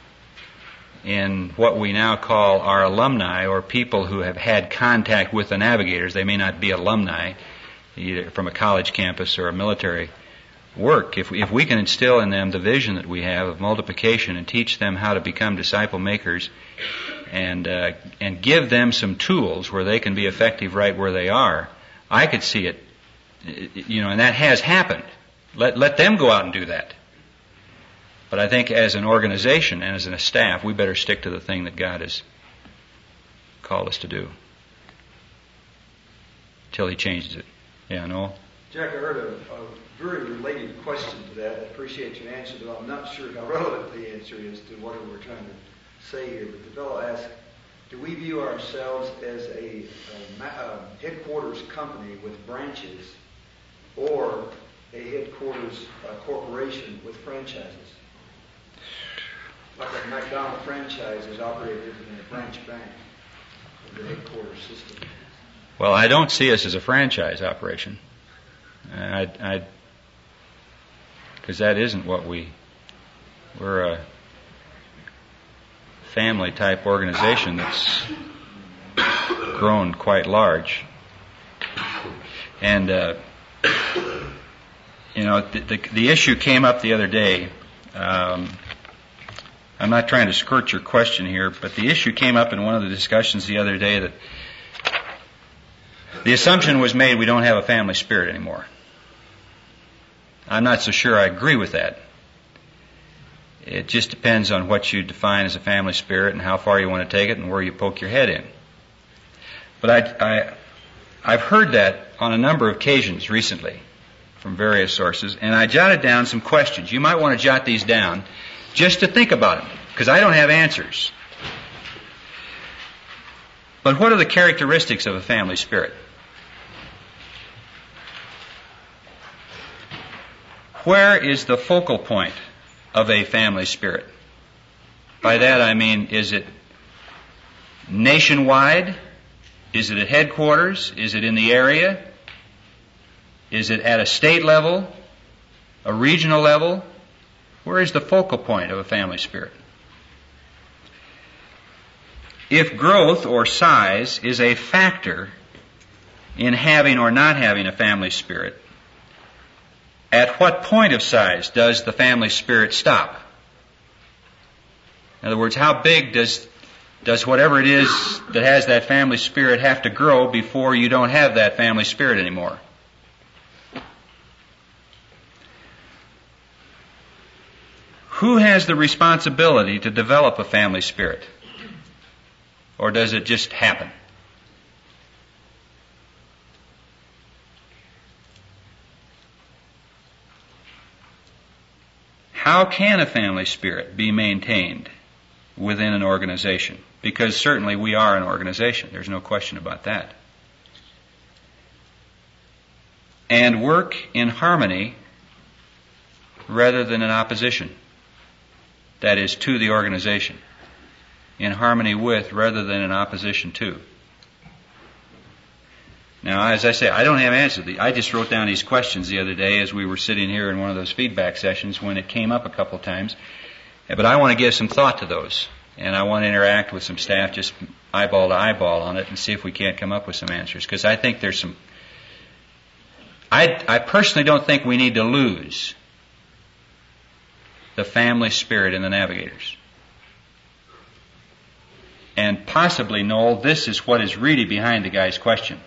in what we now call our alumni, or people who have had contact with the navigators, they may not be alumni, either from a college campus or a military work. If we, if we can instill in them the vision that we have of multiplication and teach them how to become disciple makers, and uh, and give them some tools where they can be effective right where they are, I could see it, you know, and that has happened. Let let them go out and do that. But I think as an organization and as a staff, we better stick to the thing that God has called us to do till He changes it. Yeah, Noel? Jack, I heard a, a very related question to that. I appreciate your answer, but I'm not sure how relevant the answer is to what we're trying to say here. But the fellow asked, do we view ourselves as a, a, a headquarters company with branches, or a headquarters uh, corporation with franchises? Like a McDonald franchise is operated in a branch bank of the headquarters system. Well, I don't see us as a franchise operation. I, I, because that isn't what we, we're a family type organization that's grown quite large. And, uh, you know, the, the, the issue came up the other day. Um, I'm not trying to skirt your question here, but the issue came up in one of the discussions the other day that the assumption was made we don't have a family spirit anymore. I'm not so sure I agree with that. It just depends on what you define as a family spirit and how far you want to take it and where you poke your head in. But I, I, I've heard that on a number of occasions recently from various sources, and I jotted down some questions. You might want to jot these down just to think about them, because I don't have answers. But what are the characteristics of a family spirit? Where is the focal point of a family spirit? By that I mean, is it nationwide? Is it at headquarters? Is it in the area? Is it at a state level? A regional level? Where is the focal point of a family spirit? If growth or size is a factor in having or not having a family spirit, at what point of size does the family spirit stop? In other words, how big does does whatever it is that has that family spirit have to grow before you don't have that family spirit anymore? Who has the responsibility to develop a family spirit? Or does it just happen? How can a family spirit be maintained within an organization? Because certainly we are an organization. There's no question about that. And work in harmony rather than in opposition. That is, to the organization. In harmony with rather than in opposition to. Now, as I say, I don't have answers. I just wrote down these questions the other day as we were sitting here in one of those feedback sessions when it came up a couple of times. But I want to give some thought to those. And I want to interact with some staff just eyeball to eyeball on it and see if we can't come up with some answers. Because I think there's some I, I personally don't think we need to lose the family spirit in the Navigators. And possibly, Noel, this is what is really behind the guy's question.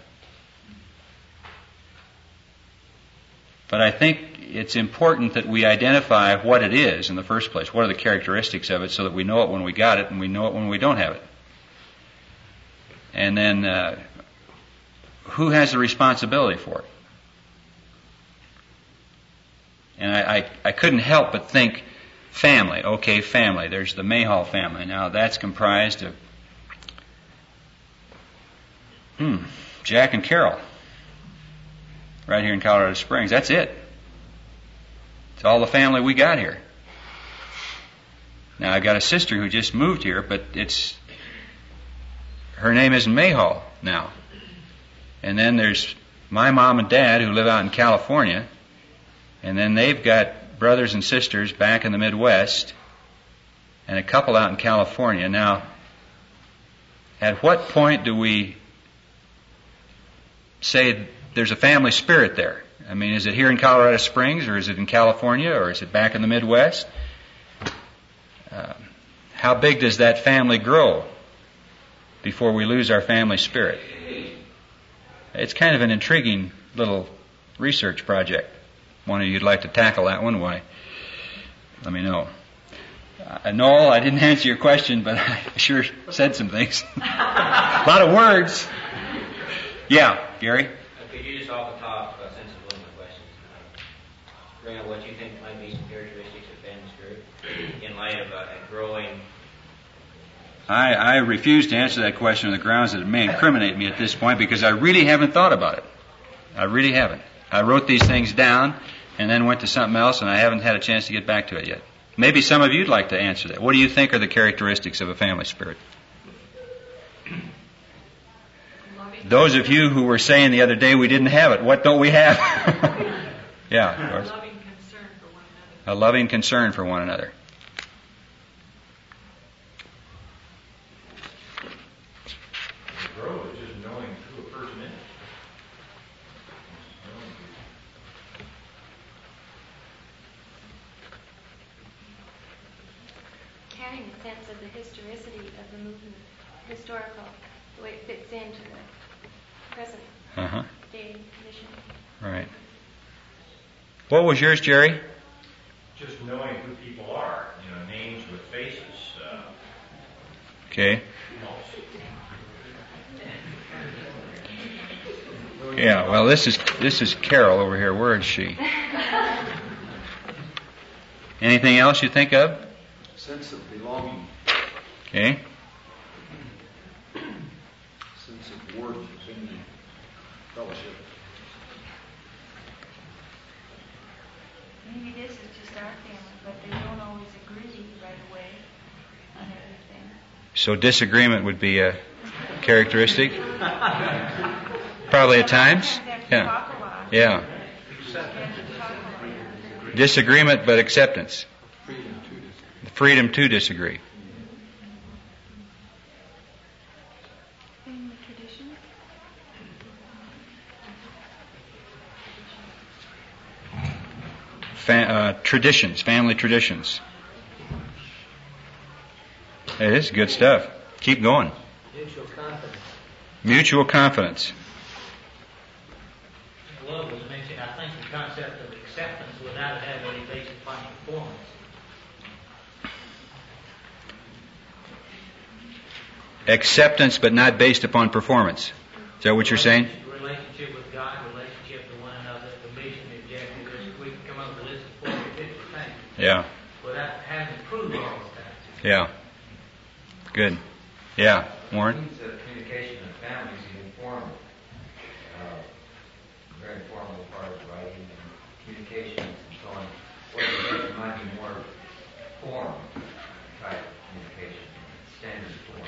But I think it's important that we identify what it is in the first place. What are the characteristics of it so that we know it when we got it and we know it when we don't have it. And then, uh, who has the responsibility for it? And I, I, I couldn't help but think family. Okay, family. There's the Mayhall family. Now that's comprised of hmm, Jack and Carol. Right here in Colorado Springs. That's it. It's all the family we got here. Now I've got a sister who just moved here, but it's her name isn't Mayhall now. And then there's my mom and dad who live out in California, and then they've got brothers and sisters back in the Midwest, and a couple out in California. Now, at what point do we say there's a family spirit there? I mean, is it here in Colorado Springs, or is it in California, or is it back in the Midwest? Uh, how big does that family grow before we lose our family spirit? It's kind of an intriguing little research project. One of you'd like to tackle that one, why? Let me know. Uh, Noel, I didn't answer your question, but I sure said some things. A lot of words. Yeah, Gary? Could you just off the top, uh, since it's one of my questions, uh, bring up what you think might be some characteristics of family spirit in light of uh, a growing... I, I refuse to answer that question on the grounds that it may incriminate me at this point, because I really haven't thought about it. I really haven't. I wrote these things down and then went to something else, and I haven't had a chance to get back to it yet. Maybe some of you'd like to answer that. What do you think are the characteristics of a family spirit? Those of you who were saying the other day we didn't have it, what don't we have? Yeah, of course. A loving concern for one another. A loving concern for one another. Grow is just knowing who a person is. Having a sense of the historicity of the movement, historical, the way it fits into the present Uh-huh. day condition. Right. What was yours, Jerry? Just knowing who people are, you know, names with faces. Uh, Okay. helps. Yeah, well, this is this is Carol over here. Where is she? Anything else you think of? Sense of belonging, Okay. sense of worth in the fellowship. Maybe this is just our family, but they don't always agree right away on everything. So disagreement would be a characteristic? Probably at times? Sometimes they have to Yeah. talk a lot. Yeah. They have to talk a lot. Disagreement but acceptance. Freedom to disagree. Freedom to disagree. Family traditions. Fa- uh, traditions, family traditions. Hey, this is good stuff. Keep going. Mutual confidence. Mutual confidence. Love was mentioned, I think the concept of acceptance without it having any basis upon performance. Acceptance but not based upon performance. Is that what you're saying? Relationship with God, relationship to one another, the mission, the objective. There's- We can come up with a list of forty, fifty things Yeah. without having to prove all of that. Yeah. Good. Yeah. Warren? Means of communication in families is informal. Uh, very informal part of writing and communications and so on. What it might be more form type communication, standard form.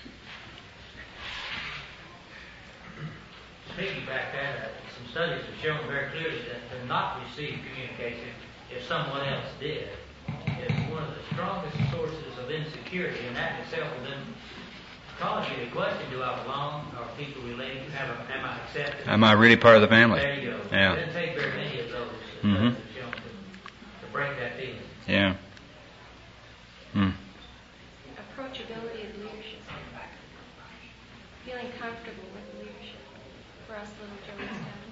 Piggyback that, uh, some studies have shown very clearly that to not receive communication if someone else did is one of the strongest sources of insecurity, and that in itself will then Call it a question, do I belong? Are people related? Am I, am I accepted? Am I really part of the family? There you go. Yeah. It doesn't take very many of those Mhm. to, you know, to, to break that feeling. Yeah. Hmm. Approachability of leadership. Feeling comfortable with leadership for us little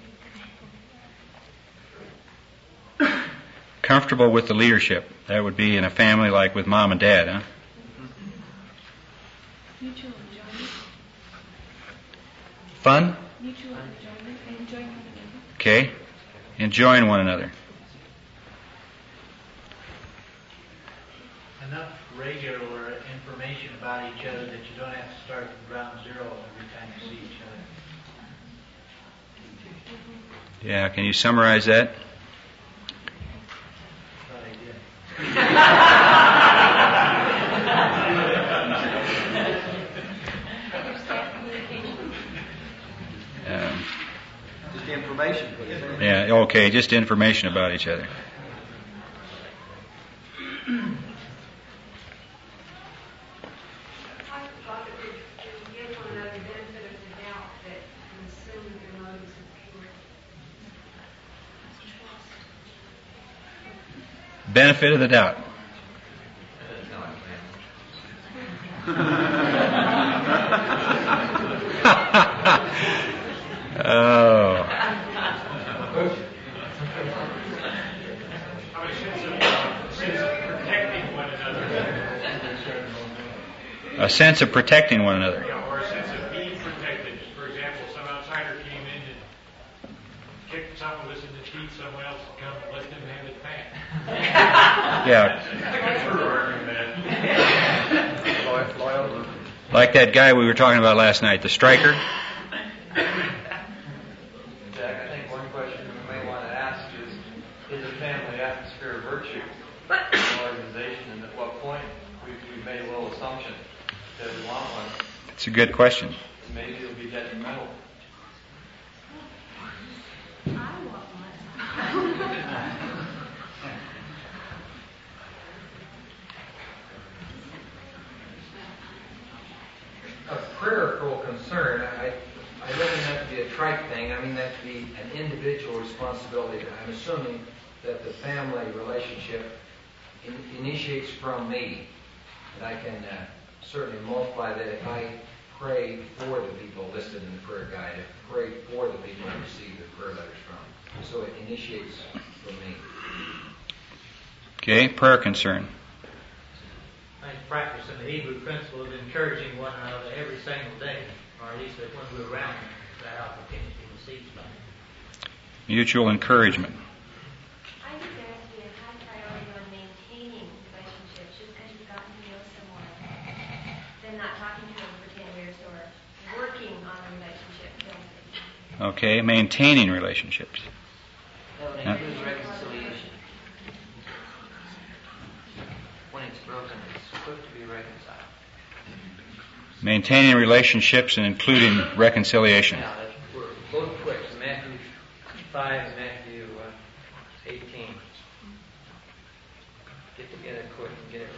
Jonestown. Comfortable with the leadership. That would be in a family like with mom and dad, huh? Mutual enjoyment. Fun? Mutual enjoyment. Enjoying one another. Okay. Enjoying one another. Enough regular information about each other that you don't have to start from ground zero every time you see each other. Yeah, can you summarize that? Thought I did. Understand communication. Um, Just information, please. yeah, okay, just information about each other. I thought that we should give one another benefit of the doubt that I'm assuming their motives are pure. Benefit of the doubt. Oh. How many sense of, sense of protecting one another? A sense of protecting one another. Yeah, or a sense of being protected. For example, some outsider came in and kicked something, listened to teach someone else to come and let them have it back. Yeah. Loyal. Like that guy we were talking about last night, the striker. Jack, I think one question we may want to ask is, is a family atmosphere a virtue in an organization, and at what point we've, we've made a little assumption that we want one. It's a good question. Maybe it'll be detrimental. I want one. A prayerful concern, I, I don't mean that to be a trite thing, I mean that to be an individual responsibility. I'm assuming that the family relationship in, initiates from me, and I can uh, certainly multiply that if I pray for the people listed in the prayer guide, if I pray for the people I receive the prayer letters from. So it initiates from me. Okay, prayer concern. I think practicing the Hebrew principle of encouraging one another every single day, or at least when we're around that opportunity to see something. Mutual encouragement. I think there has to be a high priority on maintaining relationships just because you've gotten to know someone. Then not talking to them for ten years or working on a relationship. Okay, maintaining relationships. That would Yeah. include reconciliation. When it's broken, it's quick to be reconciled. Maintaining relationships and including reconciliation. Now, that's, we're both quick. Matthew five and Matthew uh, eighteen. Get together quick and get it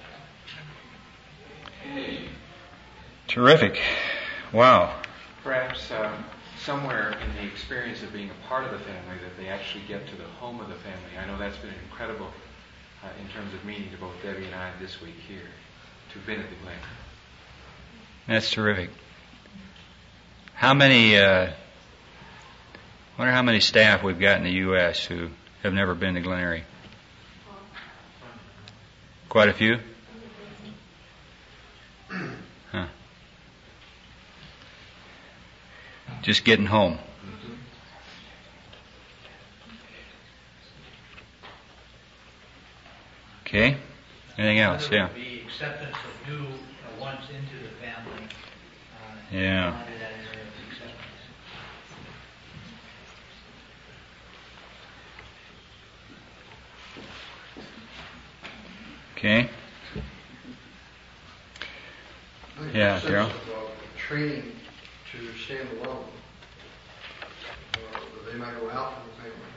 reconciled. Terrific. Wow. Perhaps uh, somewhere in the experience of being a part of the family that they actually get to the home of the family. I know that's been incredible uh, in terms of meaning to both Debbie and I this week here, to have been at the Glen. That's terrific. How many, uh, I wonder how many staff we've got in the U S who have never been to Glen Eyrie? Quite a few? Huh. Just getting home. Okay. Anything else? Another Yeah. would be acceptance of new uh, ones into the family. Uh, Yeah. Under that area of acceptance. Okay. Yeah, Sense Daryl. of, uh, training to stand alone. Uh, that they might go out from the family.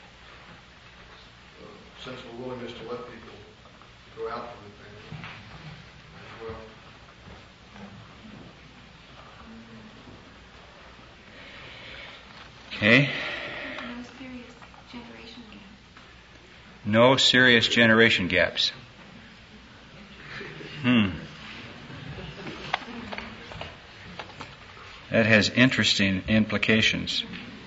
Uh, sense of a willingness to let people go out from the family as well. Okay. No serious generation gap. No serious generation gaps. Hmm. That has interesting implications.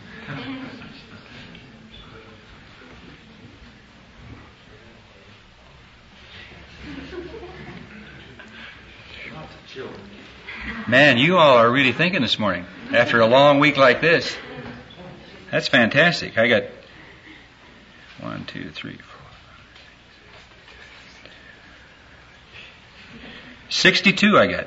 Man, you all are really thinking this morning after a long week like this. That's fantastic. I got one, two, three, four, sixty-two I got.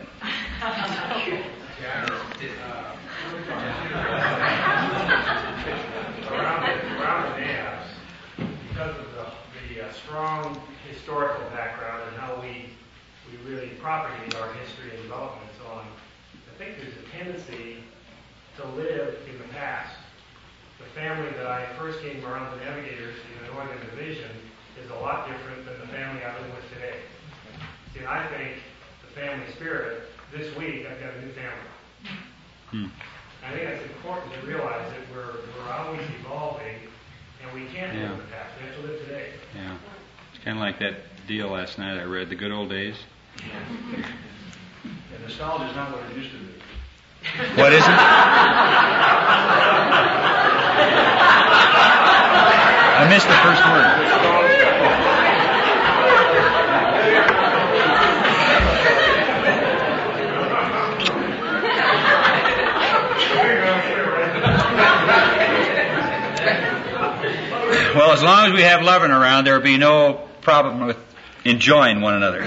Around the, around the dams, because of the, the uh, strong historical background and how we we really propagate our history and development and so on, I think there's a tendency to live in the past. The family that I first came around the Navigators in the Northern Division is a lot different than the family I live with today. See, I think the family spirit, this week I've got a new family. Hmm. I think it's important to realize that we're we're always evolving, and we can't live Yeah. in the past. We have to live today. Yeah. It's kind of like that deal last night I read, The Good Old Days. And nostalgia is not what it used to be. What is it? I missed the first word. Well, as long as we have loving around, there will be no problem with enjoying one another.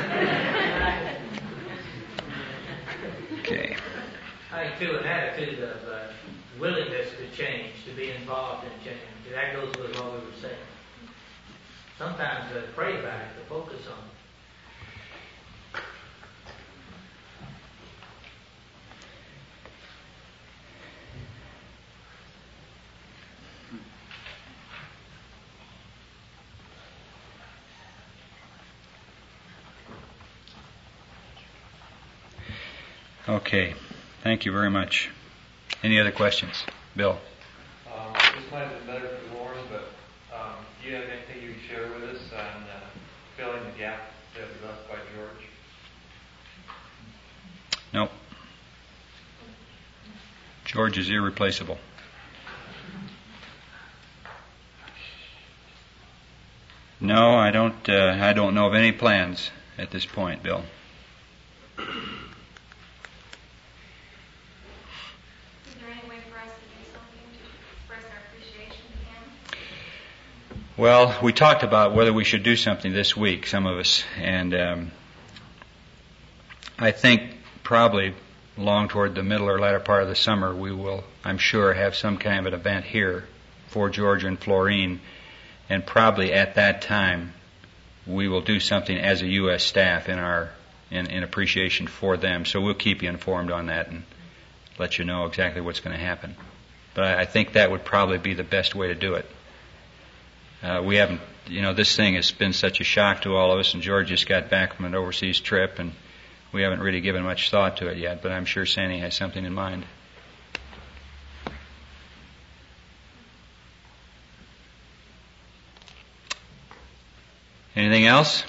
Okay. I think too, an attitude of uh, willingness to change, to be involved in change. That goes with what we were saying. Sometimes uh, pray about it, to focus on it. Okay. Thank you very much. Any other questions? Bill? Um, this might have been better for Lauren, but um, do you have anything you can share with us on uh, filling the gap that was left by George? No. George is irreplaceable. No, I don't. Uh, I don't know of any plans at this point, Bill. Is there any way for us to do something to express our appreciation to him? Well, we talked about whether we should do something this week, some of us, and um, I think probably along toward the middle or latter part of the summer, we will, I'm sure, have some kind of an event here for George and Florine, and probably at that time we will do something as a U S staff in our in, in appreciation for them. So we'll keep you informed on that and let you know exactly what's going to happen. But I, I think that would probably be the best way to do it. Uh, we haven't, you know, this thing has been such a shock to all of us, and George just got back from an overseas trip, and we haven't really given much thought to it yet, but I'm sure Sandy has something in mind. Anything else?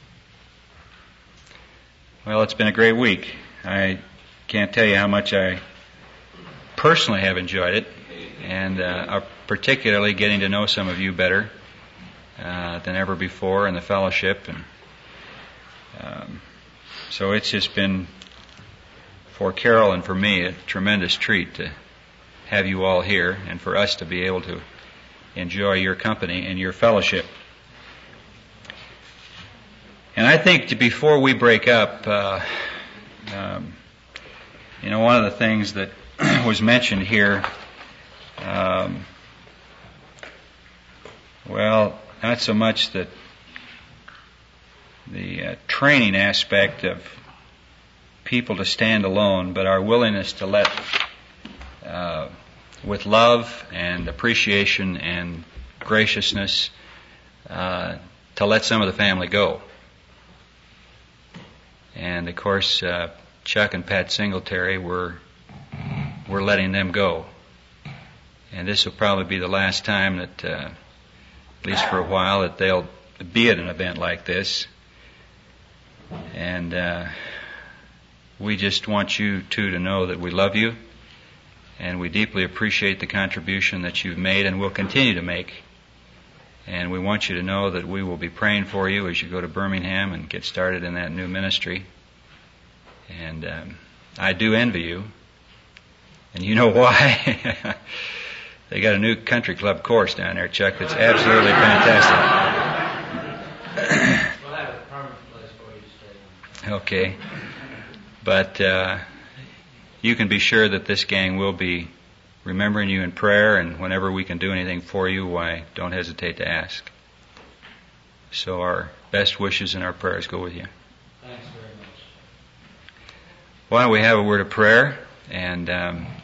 Well, it's been a great week. I can't tell you how much I personally have enjoyed it, and uh, particularly getting to know some of you better uh, than ever before in the fellowship. And um, so it's just been, for Carol and for me, a tremendous treat to have you all here and for us to be able to enjoy your company and your fellowship. And I think to, before we break up, uh, um, you know, one of the things that was mentioned here, um, well, not so much that the uh, training aspect of people to stand alone, but our willingness to let, uh, with love and appreciation and graciousness, uh, to let some of the family go. And of course, uh, Chuck and Pat Singletary were were letting them go. And this will probably be the last time that, uh, at least for a while, that they'll be at an event like this. And uh, we just want you two to know that we love you, and we deeply appreciate the contribution that you've made and will continue to make. And we want you to know that we will be praying for you as you go to Birmingham and get started in that new ministry. And um, I do envy you, and you know why. They got a new country club course down there, Chuck, that's absolutely fantastic. We'll have a permanent place for you to stay. Okay. But uh, you can be sure that this gang will be remembering you in prayer, and whenever we can do anything for you, why, don't hesitate to ask. So our best wishes and our prayers go with you. Thanks very much. Why don't we have a word of prayer, and um,